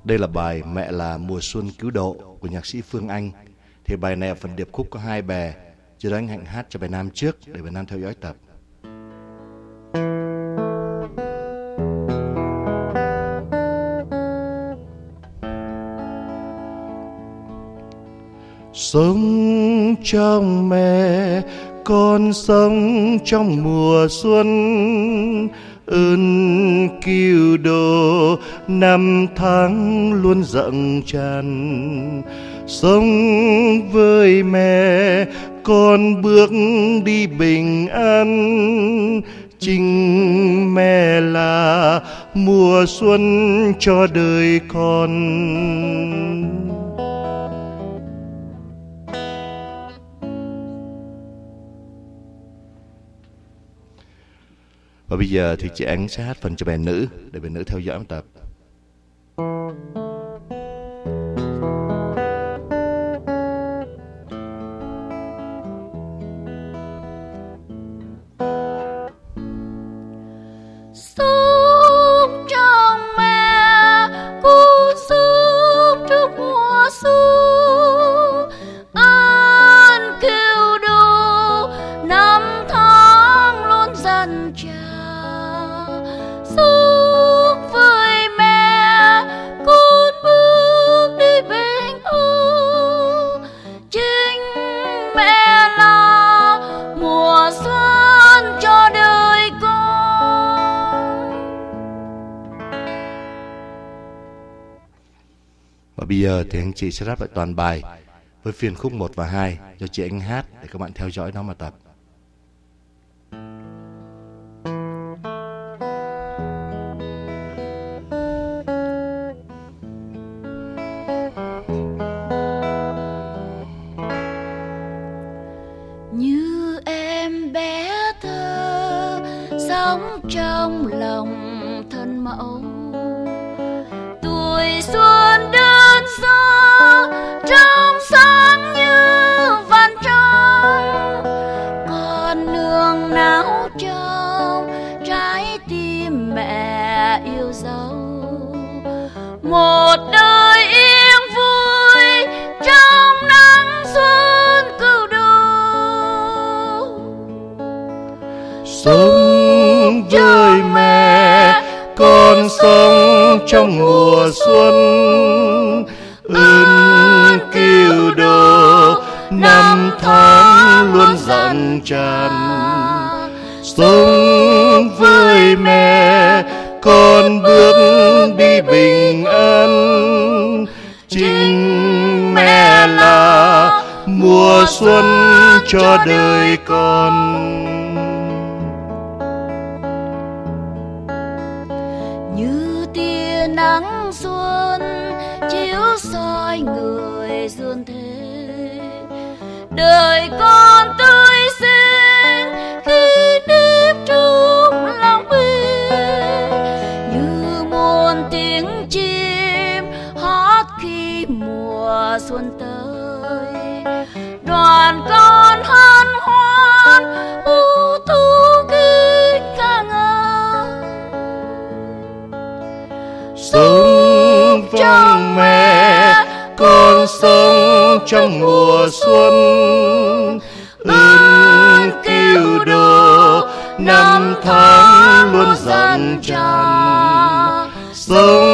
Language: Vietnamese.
Đây là bài Mẹ là mùa xuân cứu độ của nhạc sĩ Phương Anh. Thì bài này ở phần điệp khúc có 2 bè. Cho đó anh Hạnh hát cho bài nam trước để bài nam theo dõi tập. Sống trong mẹ, con sống trong mùa xuân, ơn cứu độ năm tháng luôn dâng tràn. Sống với mẹ, con bước đi bình an. Chính mẹ là mùa xuân cho đời con. Và bây giờ thì chị Ánh sẽ hát phần cho bài nữ để bài nữ theo dõi một tập. Sống trong mẹ, con sống trong mùa xuân, ơn cứu độ năm tháng luôn dần tràn. Sống với mẹ, con bước đi bình an. Chính mẹ là mùa xuân cho đời con. Và bây giờ thì anh chị sẽ rap lại toàn bài với phiên khúc 1 và 2 cho chị Ánh hát để các bạn theo dõi nó mà tập. Như em bé thơ sống trong lòng thân mẫu, tuổi xuân đơn giản trong sáng như vạn trăng, con nương náu trong trái tim mẹ yêu dấu. Một đời yên vui trong nắng xuân cứu độ. Sống với mẹ, con sống trong mùa xuân, ơn cứu độ năm tháng luôn dâng tràn. Sống với mẹ, con bước đi bình an. Chính mẹ là mùa xuân cho đời con. Như tia nắng xuân chiếu soi người dương thế, đời con tươi xinh khi nếp trong lòng mình. Như muôn tiếng chim hót khi mùa xuân tới, đoàn con hân hoan thu kinh ca ngợi. Sống trong mẹ, con sống trong mùa xuân, ơn cứu độ năm tháng luôn dâng tràn. Sống